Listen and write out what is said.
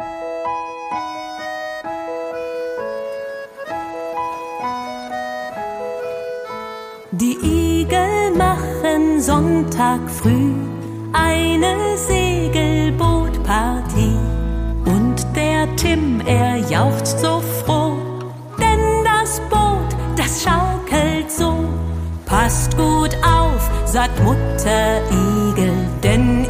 Die Igel machen Sonntag früh eine Segelbootpartie. Und der Tim, er jauchzt so froh, denn das Boot, das schaukelt so. Passt gut auf, sagt Mutter Igel, denn